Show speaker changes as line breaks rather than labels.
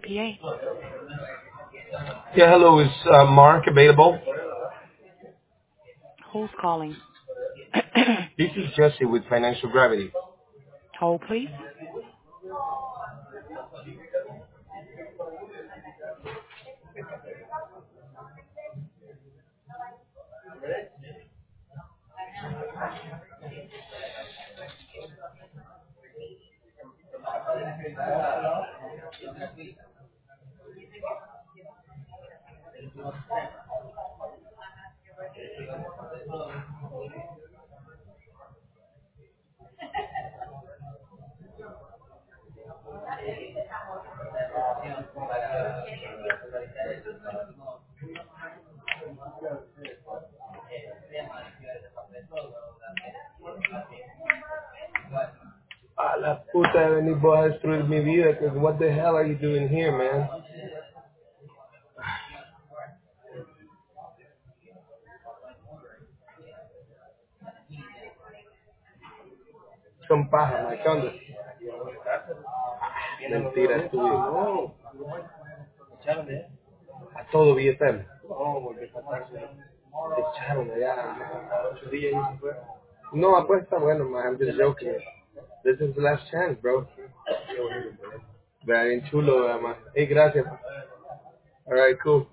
PA.
Yeah, hello. Is Mark available?
Who's calling?
This is Jesse with Financial Gravity.
Hold, please.
A la puta de venir vos a destruir mi vida, because what the hell are you doing here, man? Son paja, man. ¿Qué onda? Mentira, es tuyo. A todo billete. Echaron allá. No, pues está bueno, man. I'm just joking. This is the last chance, bro. Bien chulo, man. Hey, gracias. All right, cool.